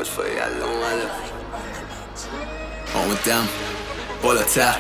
آمدم بالاتر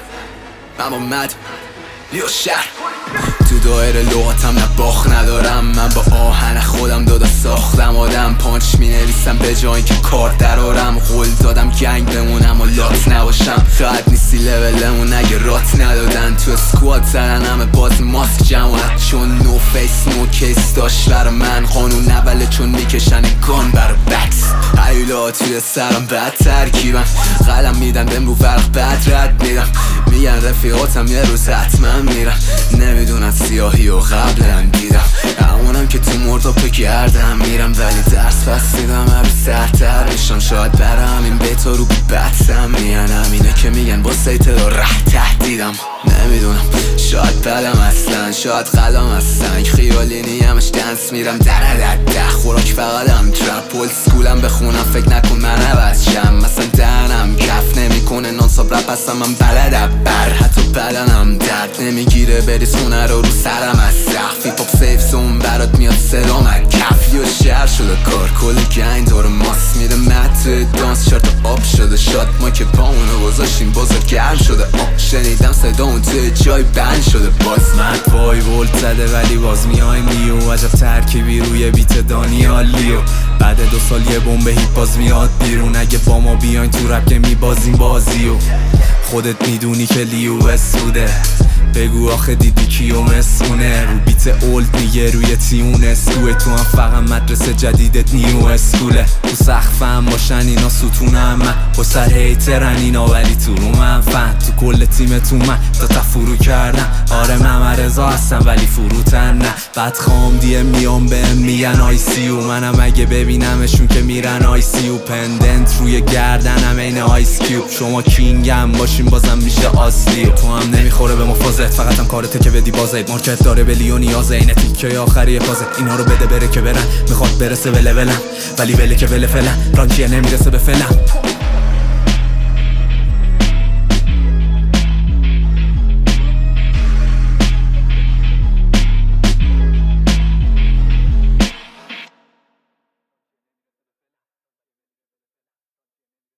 من اومد لیو شهر تو دایره لغاتم نه باخ ندارم. من با آهن خودم دادا ساختم آدم. پانچ می نویسم به جایی که کار درارم. قول دادم گنگ بمونم و لات نباشم. شاید نیستی لولمون اگه رات ندادن. تو اسکواد زدن همه باز ماسک جماعت. چون نو فیس نو کیس داشت برا من. قانون اوله چون میکشن گان برا بکس. هیولا توی سرم بد ترکیبم. قلم میدن بهم رو ورق بد رد میدم. میگن رفیقاتم یه روز حتما میرم. نمیدونن سیاهی و قبلم دیدم. همونم که تو مرداب گردم میرم. ولی درس پس دیدم هر روز سرتر میشم. شاید برم این بیتا رو بی بدسم میان. همینه که میگن با سیطه ره تهدیدم. نمیدونم شاید بدم هستن شاید قلم هستن. خیالی نیمش دنس میرم ده خوراک فقطم ترپ اولد سکولم بخونم. فکر نکن من عوض شم. مثلا دهنم کف نمیکنه نانساب رپ هستم من بلدم بر. حتی بدنم درد نمیگیره بریز خونه رو سرم از سقف. هیپ هاپ سیف زون برات میاد صدام از کف. یا شهر شده کار کل گنگ دور ماست میده مت دانس. شرط آب شده شاد ما که پامونو گذاشتیم بازار گرم شده آب. شنیدم صدامون توی جای بند شده باز. مد وای ولت زده ولی باز میایم لیو. عجب ترکیبی روی بیت دانیال لیو. بعد 2 سال یه بمب هیپ باز میاد بیرون. اگه با ما بیاین تو رپ که میبازیم بازیو. خودت میدونی که لیو اسوده. بگو آخه دیدی کیو مسونه. رو بیت اولد میگه روی تیون اسکوه. تو هم فقط مدرسه جدیدت نیو اسکوله. تو سقفم باشن اینا ستونم من. با سر هیترن اینا ولی تو رو من فن. تو کل تیمتون من تا فرو کردم. آره من رضا هستم ولی فروتن نه. بعد خام دیه میام بهم میگن آی سی او. منم اگه ببینمشون که میرن آی سی او. پندنت روی گردنم این آیس کیوب. شما کینگم باشیم بازم میشه آسلی. تو هم نمیخوره به مفازت فقط هم کارته که بدی بازه. مارکت داره به لیو نیازه. اینه تیکه آخری پازه. اینا رو بده بره که برن. میخواد برسه به لولم ولی وله که وله فلن. رانچیه نمیرسه به فلم.